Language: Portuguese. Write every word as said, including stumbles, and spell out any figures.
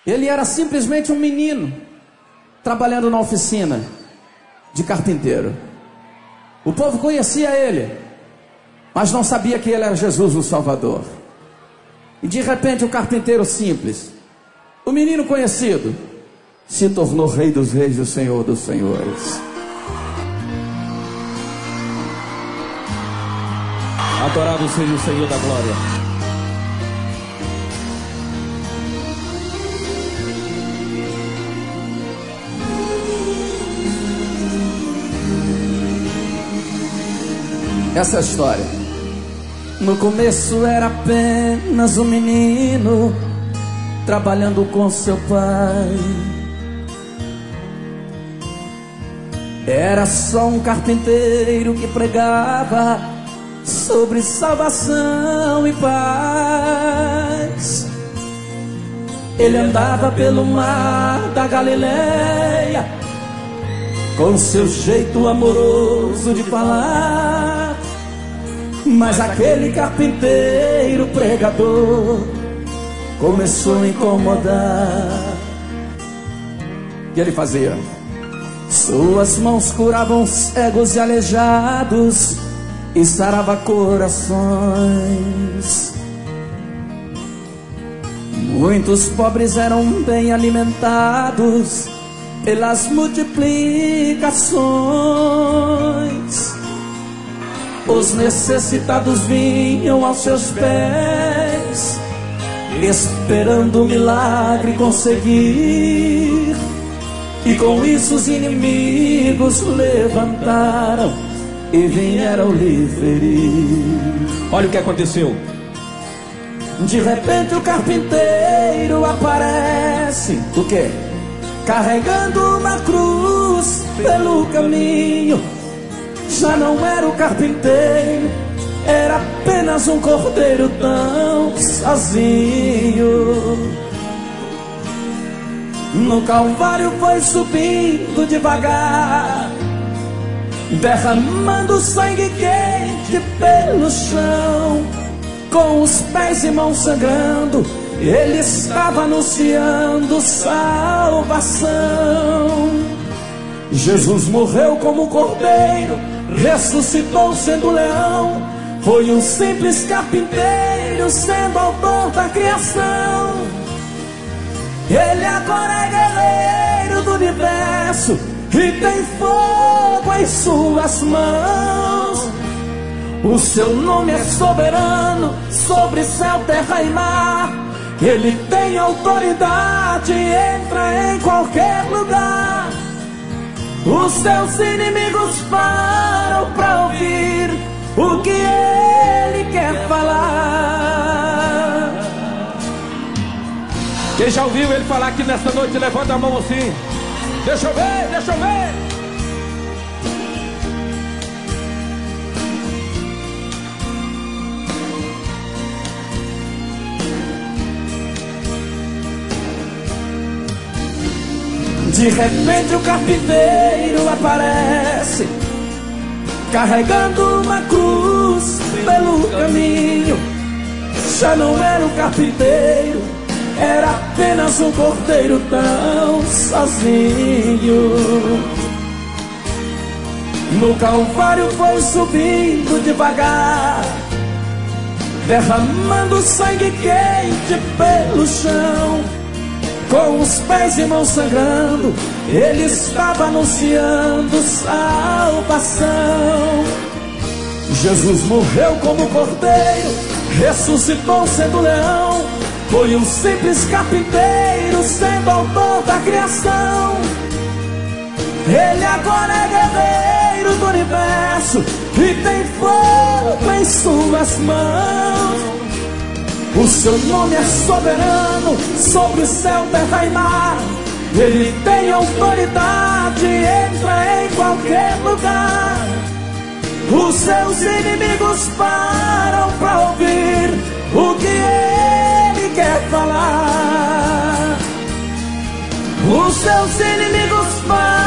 Ele era simplesmente um menino trabalhando na oficina de carpinteiro. O povo conhecia ele, mas não sabia que ele era Jesus o Salvador. E de repente o carpinteiro simples, o menino conhecido, se tornou Rei dos Reis e o Senhor dos Senhores. Adorado seja o Senhor da glória. Essa é a história. No começo era apenas um menino trabalhando com seu pai. Era só um carpinteiro que pregava sobre salvação e paz. Ele andava pelo mar da Galileia com seu jeito amoroso de falar. Mas aquele carpinteiro pregador começou a incomodar. O que ele fazia? Suas mãos curavam cegos e aleijados e sarava corações. Muitos pobres eram bem alimentados pelas multiplicações. Os necessitados vinham aos seus pés, esperando o milagre conseguir. E com isso os inimigos levantaram e vieram lhe ferir. Olha o que aconteceu. De repente o carpinteiro aparece. O quê? Carregando uma cruz pelo caminho. Já não era o carpinteiro, era apenas um cordeiro tão sozinho. No Calvário foi subindo devagar, derramando sangue quente pelo chão. Com os pés e mãos sangrando, ele estava anunciando salvação. Jesus morreu como cordeiro, ressuscitou sendo leão. Foi um simples carpinteiro sendo autor da criação. Ele agora é guerreiro do universo e tem fogo em suas mãos. O seu nome é soberano sobre céu, terra e mar. Ele tem autoridade, entra em qualquer lugar. Os seus inimigos param para ouvir o que ele quer falar. Quem já ouviu ele falar aqui nessa noite, levanta a mão assim. Deixa eu ver, deixa eu ver. De repente o carpinteiro aparece, carregando uma cruz pelo caminho. Já não era o carpinteiro, era apenas um cordeiro tão sozinho. No Calvário foi subindo devagar, derramando sangue quente pelo chão. Com os pés e mãos sangrando, ele estava anunciando salvação. Jesus morreu como cordeiro, ressuscitou sendo leão. Foi um simples carpinteiro sendo autor da criação. Ele agora é guerreiro do universo e tem fogo em suas mãos. O seu nome é soberano sobre céu, terra e mar. Ele tem autoridade, entra em qualquer lugar. Os seus inimigos param para ouvir o que ele quer falar. Os seus inimigos param